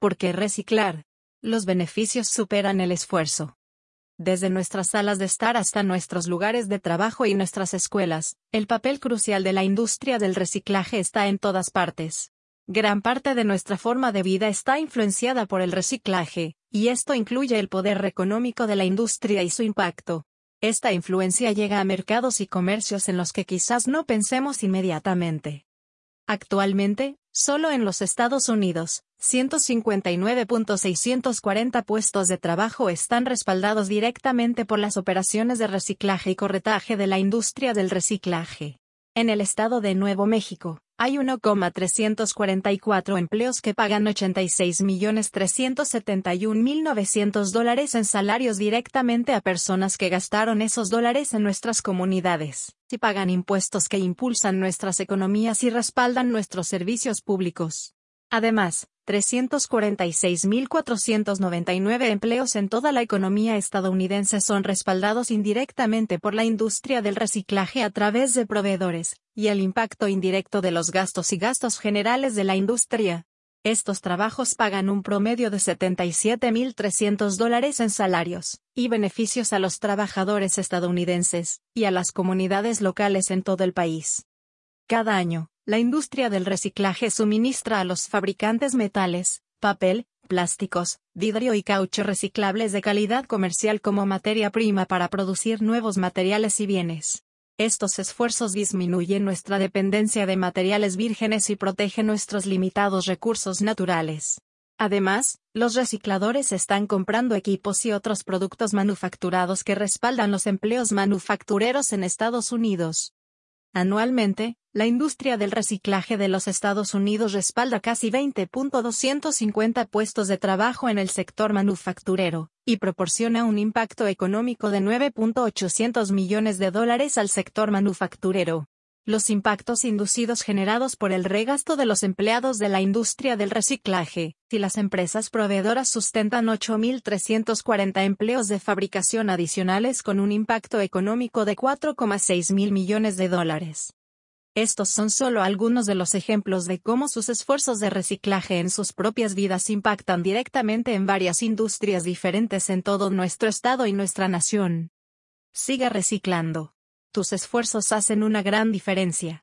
Porque reciclar. Los beneficios superan el esfuerzo. Desde nuestras salas de estar hasta nuestros lugares de trabajo y nuestras escuelas, el papel crucial de la industria del reciclaje está en todas partes. Gran parte de nuestra forma de vida está influenciada por el reciclaje, y esto incluye el poder económico de la industria y su impacto. Esta influencia llega a mercados y comercios en los que quizás no pensemos inmediatamente. Actualmente, solo en los Estados Unidos, 159.640 puestos de trabajo están respaldados directamente por las operaciones de reciclaje y corretaje de la industria del reciclaje. En el estado de Nuevo México, hay 1,344 empleos que pagan $86.371.900 en salarios directamente a personas que gastaron esos dólares en nuestras comunidades, y pagan impuestos que impulsan nuestras economías y respaldan nuestros servicios públicos. Además, 346.499 empleos en toda la economía estadounidense son respaldados indirectamente por la industria del reciclaje a través de proveedores, y el impacto indirecto de los gastos y gastos generales de la industria. Estos trabajos pagan un promedio de $77.300 en salarios y beneficios a los trabajadores estadounidenses y a las comunidades locales en todo el país. Cada año, la industria del reciclaje suministra a los fabricantes metales, papel, plásticos, vidrio y caucho reciclables de calidad comercial como materia prima para producir nuevos materiales y bienes. Estos esfuerzos disminuyen nuestra dependencia de materiales vírgenes y protegen nuestros limitados recursos naturales. Además, los recicladores están comprando equipos y otros productos manufacturados que respaldan los empleos manufactureros en Estados Unidos. Anualmente, la industria del reciclaje de los Estados Unidos respalda casi 20.250 puestos de trabajo en el sector manufacturero, y proporciona un impacto económico de $9.800 millones al sector manufacturero. Los impactos inducidos generados por el regasto de los empleados de la industria del reciclaje, y las empresas proveedoras sustentan 8.340 empleos de fabricación adicionales con un impacto económico de $4.6 mil millones. Estos son solo algunos de los ejemplos de cómo sus esfuerzos de reciclaje en sus propias vidas impactan directamente en varias industrias diferentes en todo nuestro estado y nuestra nación. Sigue reciclando. Tus esfuerzos hacen una gran diferencia.